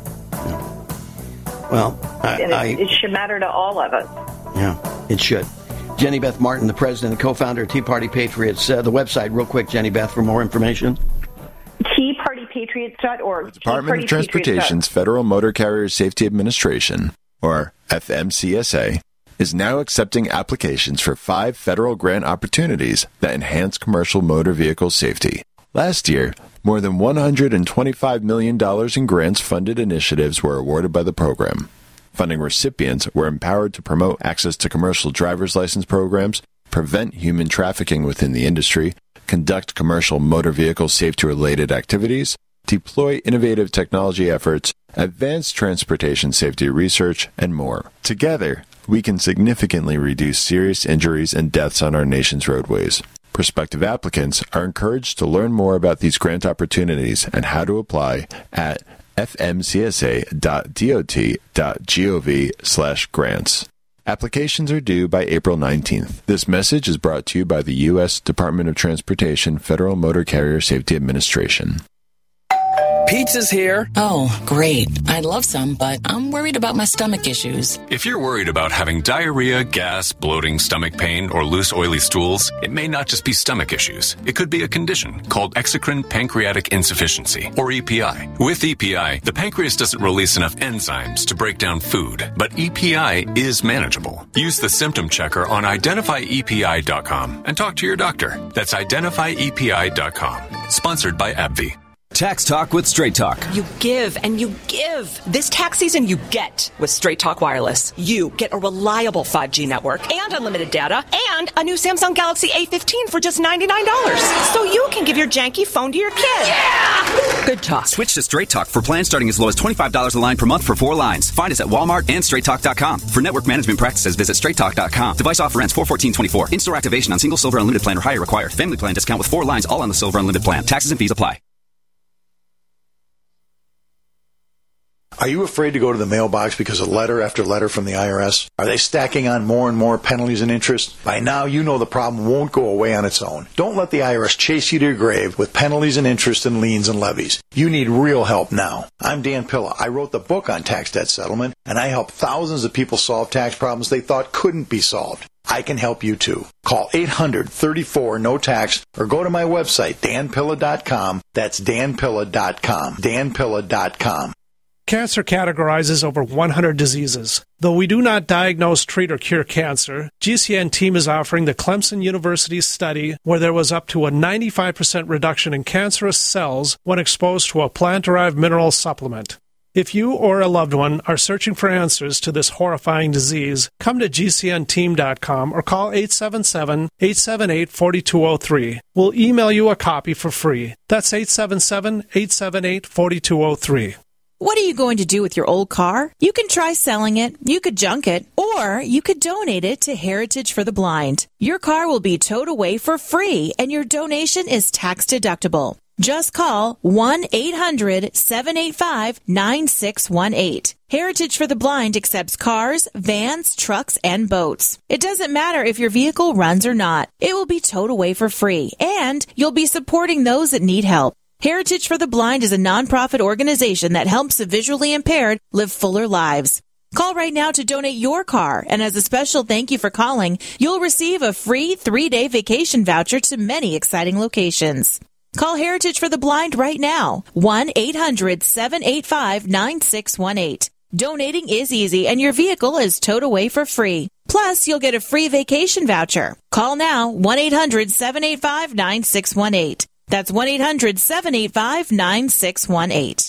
Well, I, and it, I, it should matter to all of us. Yeah, it should. Jenny Beth Martin, the president and co-founder of Tea Party Patriots. Uh, the website, real quick, Jenny Beth, for more information. tea party patriots dot org. The Department of Transportation's Federal Motor Carrier Safety Administration, or F M C S A, is now accepting applications for five federal grant opportunities that enhance commercial motor vehicle safety. Last year, more than one hundred twenty-five million dollars in grants-funded initiatives were awarded by the program. Funding recipients were empowered to promote access to commercial driver's license programs, prevent human trafficking within the industry, conduct commercial motor vehicle safety-related activities, deploy innovative technology efforts, advance transportation safety research, and more. Together, we can significantly reduce serious injuries and deaths on our nation's roadways. Prospective applicants are encouraged to learn more about these grant opportunities and how to apply at f m c s a dot d o t dot gov slash grants. Applications are due by April nineteenth. This message is brought to you by the U S Department of Transportation Federal Motor Carrier Safety Administration. Pizza's here. Oh, great. I'd love some, but I'm worried about my stomach issues. If you're worried about having diarrhea, gas, bloating, stomach pain, or loose, oily stools, it may not just be stomach issues. It could be a condition called exocrine pancreatic insufficiency, or E P I. With E P I, the pancreas doesn't release enough enzymes to break down food, but E P I is manageable. Use the symptom checker on identify E P I dot com and talk to your doctor. That's identify E P I dot com. Sponsored by AbbVie. Tax Talk with Straight Talk. You give and you give. This tax season, you get with Straight Talk Wireless. You get a reliable five G network and unlimited data and a new Samsung Galaxy A fifteen for just ninety-nine dollars. So you can give your janky phone to your kid. Yeah! Good talk. Switch to Straight Talk for plans starting as low as twenty-five dollars a line per month for four lines. Find us at Walmart and straight talk dot com. For network management practices, visit straight talk dot com. Device offer ends four fourteen twenty-four. In-store activation on single silver unlimited plan or higher required. Family plan discount with four lines all on the silver unlimited plan. Taxes and fees apply. Are you afraid to go to the mailbox because of letter after letter from the I R S? Are they stacking on more and more penalties and interest? By now, you know the problem won't go away on its own. Don't let the I R S chase you to your grave with penalties and interest and liens and levies. You need real help now. I'm Dan Pilla. I wrote the book on tax debt settlement, and I help thousands of people solve tax problems they thought couldn't be solved. I can help you too. Call eight hundred thirty-four no tax or go to my website, dan pilla dot com. That's dan pilla dot com. dan pilla dot com. Cancer categorizes over one hundred diseases. Though we do not diagnose, treat, or cure cancer, G C N team is offering the Clemson University study where there was up to a ninety-five percent reduction in cancerous cells when exposed to a plant-derived mineral supplement. If you or a loved one are searching for answers to this horrifying disease, come to G C N team dot com or call eight seven seven, eight seven eight, four two zero three. We'll email you a copy for free. That's eight seven seven, eight seven eight, four two zero three. What are you going to do with your old car? You can try selling it, you could junk it, or you could donate it to Heritage for the Blind. Your car will be towed away for free, and your donation is tax deductible. Just call one eight hundred, seven eight five, nine six one eight. Heritage for the Blind accepts cars, vans, trucks, and boats. It doesn't matter if your vehicle runs or not. It will be towed away for free, and you'll be supporting those that need help. Heritage for the Blind is a nonprofit organization that helps the visually impaired live fuller lives. Call right now to donate your car, and as a special thank you for calling, you'll receive a free three-day vacation voucher to many exciting locations. Call Heritage for the Blind right now, one eight hundred, seven eight five, nine six one eight. Donating is easy, and your vehicle is towed away for free. Plus, you'll get a free vacation voucher. Call now, one eight hundred, seven eight five, nine six one eight. That's one eight hundred, seven eight five, nine six one eight.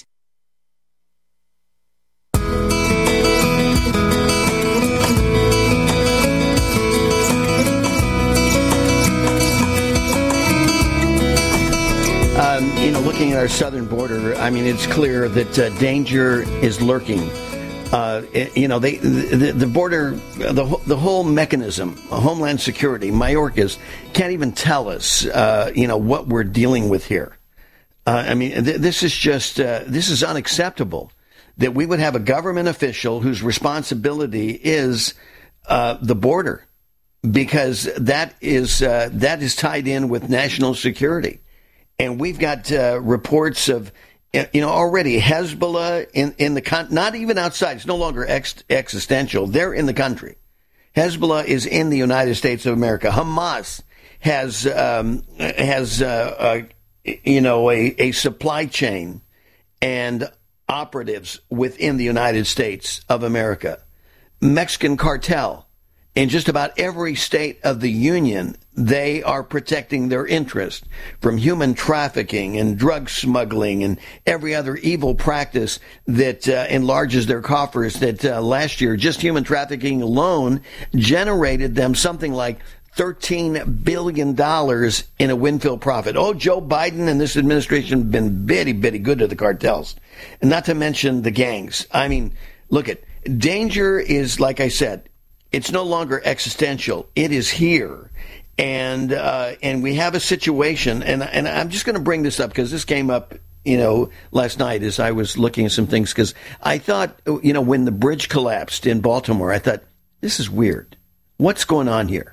Um, you know, looking at our southern border, I mean, it's clear that uh, danger is lurking. Uh, it, you know, they, the, the border, the the whole mechanism, Homeland Security, Mayorkas, can't even tell us, uh, you know, what we're dealing with here. Uh, I mean, th- this is just, uh, this is unacceptable that we would have a government official whose responsibility is uh, the border, because that is uh, that is tied in with national security. And we've got uh, reports of, you know, already Hezbollah in, in the con- not even outside. It's no longer ex- existential. They're in the country. Hezbollah is in the United States of America. Hamas has um, has uh, uh, you know a, a supply chain and operatives within the United States of America. Mexican cartel in just about every state of the union. They are protecting their interest from human trafficking and drug smuggling and every other evil practice that uh, enlarges their coffers. That uh, last year, just human trafficking alone generated them something like thirteen billion dollars in a windfall profit. Oh, Joe Biden and this administration have been bitty, bitty good to the cartels. And not to mention the gangs. I mean, look at danger is, like I said, it's no longer existential. It is here. And uh, and we have a situation, and and I'm just going to bring this up because this came up, you know, last night as I was looking at some things, because I thought, you know, when the bridge collapsed in Baltimore, I thought, this is weird. What's going on here?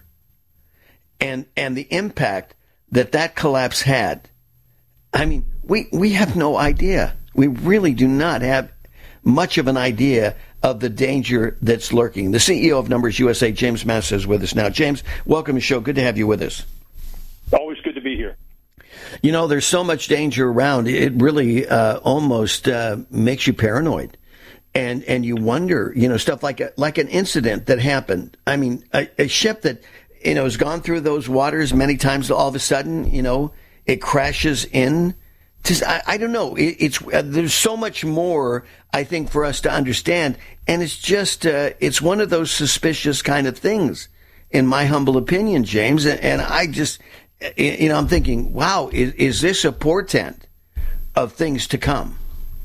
And and the impact that that collapse had, I mean, we, we have no idea. We really do not have much of an idea of the danger that's lurking. The C E O of Numbers U S A, James Massa, is with us now. James, welcome to the show. Good to have you with us. Always good to be here. You know, there's so much danger around. It really uh, almost uh, makes you paranoid. And and you wonder, you know, stuff like a, like an incident that happened. I mean, a, a ship that, you know, has gone through those waters many times, all of a sudden, you know, it crashes in Just, I, I don't know. It, it's uh, there's so much more, I think, for us to understand, and it's just uh, it's one of those suspicious kind of things, in my humble opinion, James. And, and I just, you know, I'm thinking, wow, is, is this a portent of things to come?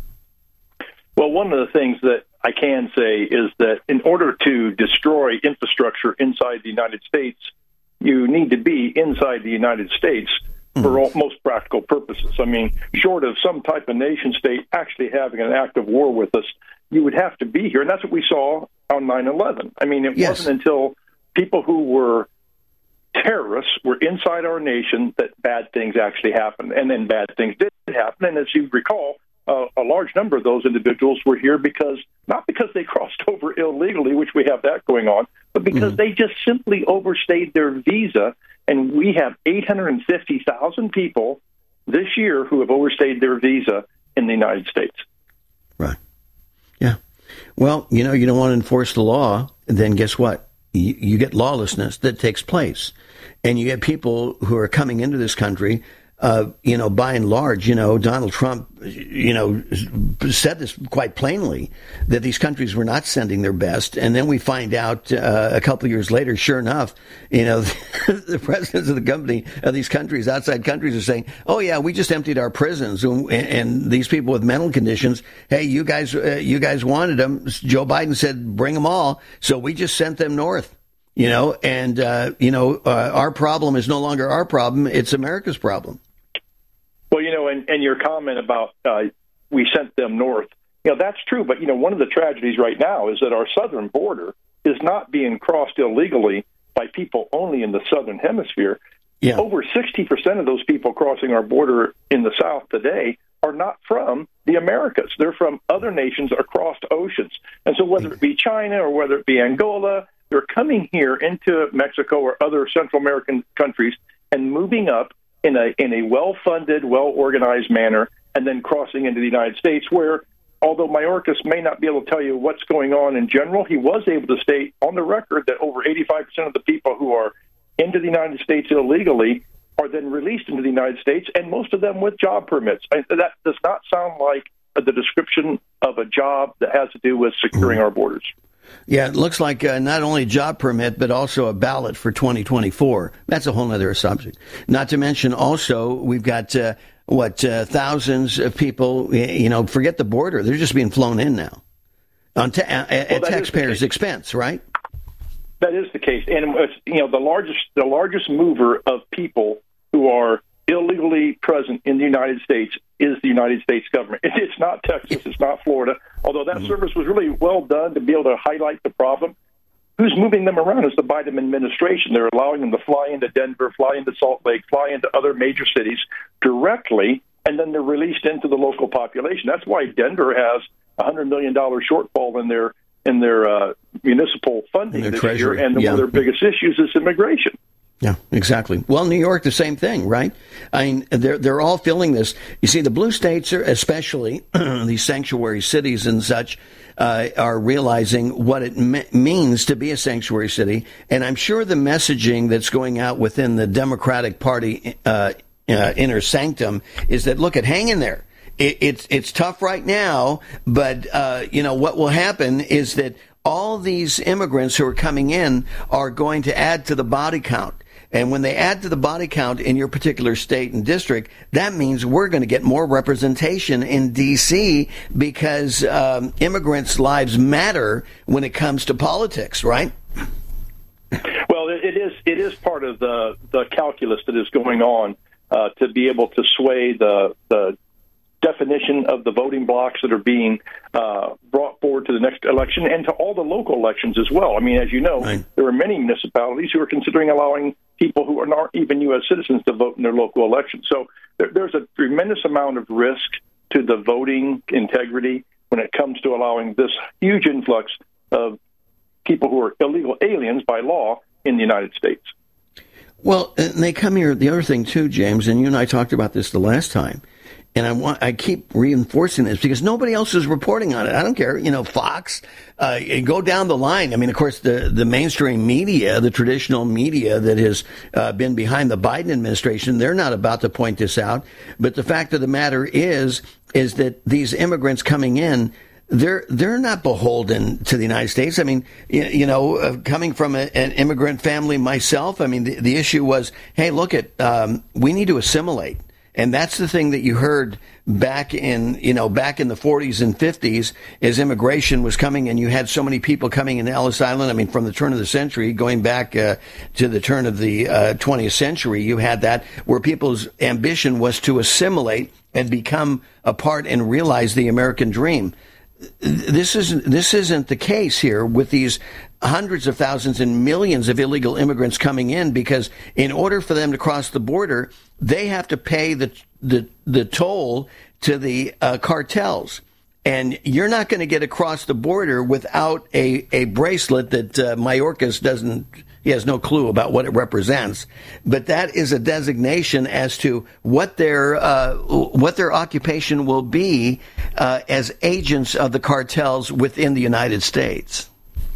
Well, one of the things that I can say is that in order to destroy infrastructure inside the United States, you need to be inside the United States for all, most practical purposes. I mean, short of some type of nation state actually having an active war with us, you would have to be here. And that's what we saw on nine eleven. I mean, it yes. wasn't until people who were terrorists were inside our nation that bad things actually happened. And then bad things did happen. And as you recall, uh, a large number of those individuals were here because, not because they crossed over illegally, which we have that going on, but because mm-hmm. they just simply overstayed their visa. And we have eight hundred fifty thousand people this year who have overstayed their visa in the United States. Right. Yeah. Well, you know, you don't want to enforce the law, then guess what? You, you get lawlessness that takes place. And you get people who are coming into this country, uh, you know, by and large, you know, Donald Trump, you know, said this quite plainly, that these countries were not sending their best. And then we find out uh, a couple of years later, sure enough, you know, the presidents of the company of these countries, outside countries, are saying, oh, yeah, we just emptied our prisons. And, and these people with mental conditions, hey, you guys, uh, you guys wanted them. Joe Biden said, bring them all. So we just sent them north. You know, and, uh, you know, uh, our problem is no longer our problem. It's America's problem. Well, you know, and, and your comment about uh, we sent them north, you know, that's true. But, you know, one of the tragedies right now is that our southern border is not being crossed illegally by people only in the southern hemisphere. Yeah. Over sixty percent of those people crossing our border in the south today are not from the Americas. They're from other nations across oceans. And so whether it be China or whether it be Angola, they're coming here into Mexico or other Central American countries and moving up in a in a well-funded, well-organized manner, and then crossing into the United States, where, although Mayorkas may not be able to tell you what's going on in general, he was able to state on the record that over eighty-five percent of the people who are into the United States illegally are then released into the United States, and most of them with job permits. And that does not sound like the description of a job that has to do with securing our borders. Yeah, it looks like uh, not only a job permit, but also a ballot for twenty twenty-four. That's a whole other subject. Not to mention also, we've got, uh, what, uh, thousands of people, you know, forget the border. They're just being flown in now on ta- well, at taxpayers' expense, right? That is the case. And, it's, you know, the largest, the largest mover of people who are illegally present in the United States is the United States government. It's not Texas. It's not Florida. Although that mm-hmm. service was really well done to be able to highlight the problem, who's moving them around is the Biden administration. They're allowing them to fly into Denver, fly into Salt Lake, fly into other major cities directly, and then they're released into the local population. That's why Denver has a one hundred million dollars shortfall in their in their uh, municipal funding this treasury. year, and yeah. one of their biggest issues is immigration. Yeah, exactly. Well, New York, the same thing, right? I mean, they're they're all feeling this. You see, the blue states, are especially these sanctuary cities and such, uh, are realizing what it me- means to be a sanctuary city. And I'm sure the messaging that's going out within the Democratic Party uh, uh, inner sanctum is that, look, at hang in there. It, it's it's tough right now, but uh, you know what will happen is that all these immigrants who are coming in are going to add to the body count. And when they add to the body count in your particular state and district, that means we're going to get more representation in D C because um, immigrants' lives matter when it comes to politics, right? Well, it is it is part of the, the calculus that is going on uh, to be able to sway the the definition of the voting blocks that are being uh, brought forward to the next election and to all the local elections as well. I mean, as you know, right. there are many municipalities who are considering allowing people who are not even U S citizens to vote in their local elections. So there, there's a tremendous amount of risk to the voting integrity when it comes to allowing this huge influx of people who are illegal aliens by law in the United States. Well, and they come here. The other thing, too, James, and you and I talked about this the last time, and I want I keep reinforcing this because nobody else is reporting on it. I don't care, you know, Fox, uh, go down the line. I mean, of course, the, the mainstream media, the traditional media that has uh, been behind the Biden administration, they're not about to point this out. But the fact of the matter is, is that these immigrants coming in, They're they're not beholden to the United States. I mean, you, you know, uh, coming from a, an immigrant family myself, I mean, the, the issue was, hey, look at, um, we need to assimilate. And that's the thing that you heard back in, you know, back in the forties and fifties as immigration was coming and you had so many people coming into Ellis Island. I mean, from the turn of the century, going back uh, to the turn of the uh, twentieth century, you had that where people's ambition was to assimilate and become a part and realize the American dream. This isn't this isn't the case here with these hundreds of thousands and millions of illegal immigrants coming in, because in order for them to cross the border, they have to pay the the, the toll to the uh, cartels. And you're not going to get across the border without a, a bracelet that uh, Mayorkas doesn't, he has no clue about what it represents. But that is a designation as to what their uh, what their occupation will be uh, as agents of the cartels within the United States.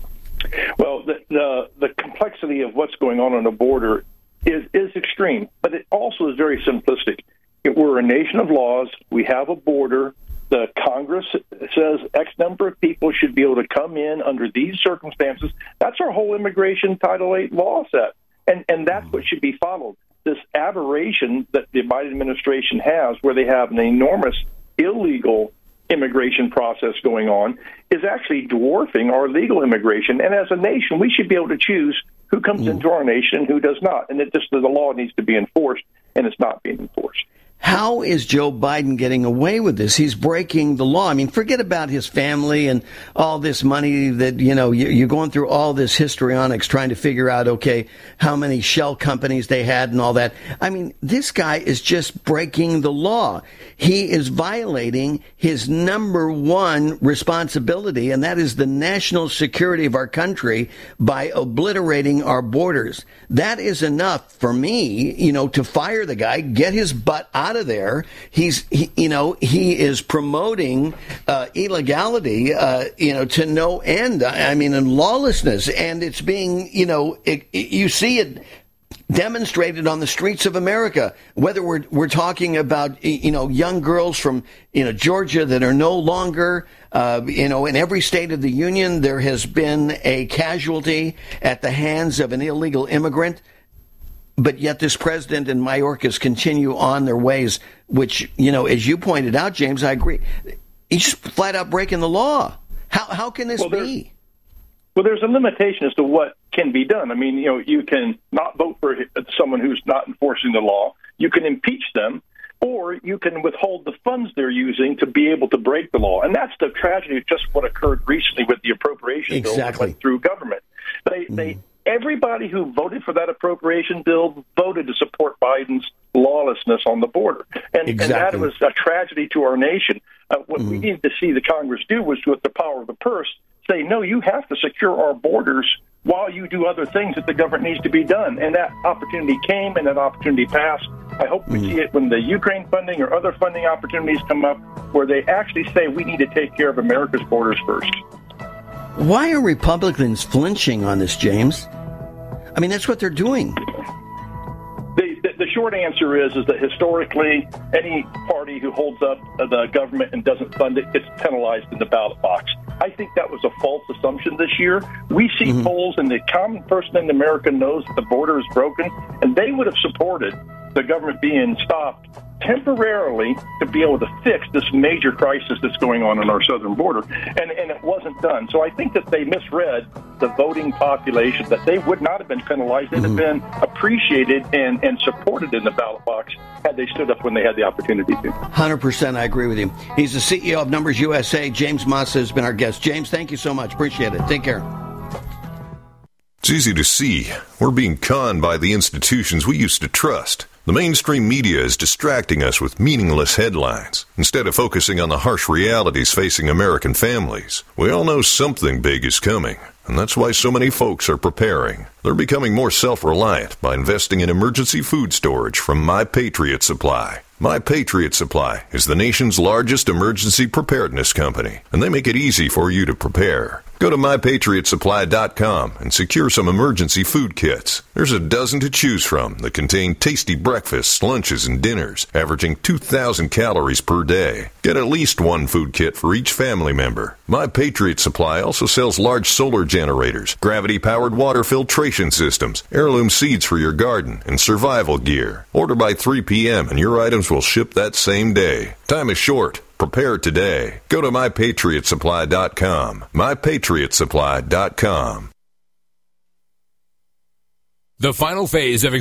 Well, the, the the complexity of what's going on on the border is is extreme, but it also is very simplistic. We're a nation of laws. We have a border. The Congress says X number of people should be able to come in under these circumstances. That's our whole immigration Title eight law set, and and that's what should be followed. This aberration that the Biden administration has, where they have an enormous illegal immigration process going on, is actually dwarfing our legal immigration. And as a nation, we should be able to choose who comes mm. into our nation and who does not. And it just the law needs to be enforced, and it's not being enforced. How is Joe Biden getting away with this? He's breaking the law. I mean, forget about his family and all this money that, you know, you're going through all this histrionics trying to figure out, okay, how many shell companies they had and all that. I mean, this guy is just breaking the law. He is violating his number one responsibility, and that is the national security of our country by obliterating our borders. That is enough for me, you know, to fire the guy, get his butt out of there. He's, he, you know, he is promoting uh, illegality, uh, you know, to no end. I mean, and lawlessness, and it's being, you know, it, it, you see it demonstrated on the streets of America. Whether we're we're talking about, you know, young girls from, you know, Georgia that are no longer, uh, you know, in every state of the union, there has been a casualty at the hands of an illegal immigrant. But yet this president and Mayorkas continue on their ways, which, you know, as you pointed out, James, I agree. He's just flat out breaking the law. How how can this well, be? Well, there's a limitation as to what can be done. I mean, you know, you can not vote for someone who's not enforcing the law. You can impeach them, or you can withhold the funds they're using to be able to break the law. And that's the tragedy of just what occurred recently with the appropriation exactly. bill that went through government. They mm. they. Everybody who voted for that appropriation bill voted to support Biden's lawlessness on the border. And, exactly. and that was a tragedy to our nation. Uh, what mm-hmm. we needed to see the Congress do was, with the power of the purse, say, no, you have to secure our borders while you do other things that the government needs to be done. And that opportunity came and that opportunity passed. I hope we mm-hmm. see it when the Ukraine funding or other funding opportunities come up, where they actually say we need to take care of America's borders first. Why are Republicans flinching on this, James? I mean, that's what they're doing. The, the, the short answer is is that historically, any party who holds up the government and doesn't fund it gets penalized in the ballot box. I think that was a false assumption this year. We see mm-hmm. polls, and the common person in America knows that the border is broken, and they would have supported the government being stopped temporarily to be able to fix this major crisis that's going on in our southern border. And, and it wasn't done. So I think that they misread the voting population, that they would not have been penalized. They'd mm-hmm. have been appreciated and, and supported in the ballot box had they stood up when they had the opportunity to. one hundred percent I agree with you. He's the C E O of Numbers U S A. James Massa has been our guest. James, thank you so much. Appreciate it. Take care. It's easy to see. We're being conned by the institutions we used to trust. The mainstream media is distracting us with meaningless headlines instead of focusing on the harsh realities facing American families. We all know something big is coming, and that's why so many folks are preparing. They're becoming more self-reliant by investing in emergency food storage from My Patriot Supply. My Patriot Supply is the nation's largest emergency preparedness company, and they make it easy for you to prepare. Go to my patriot supply dot com and secure some emergency food kits. There's a dozen to choose from that contain tasty breakfasts, lunches, and dinners, averaging two thousand calories per day. Get at least one food kit for each family member. My Patriot Supply also sells large solar generators, gravity-powered water filtration systems, heirloom seeds for your garden, and survival gear. Order by three p.m. and your items will ship that same day. Time is short. Prepare today. Go to my patriot supply dot com. my patriot supply dot com. The final phase of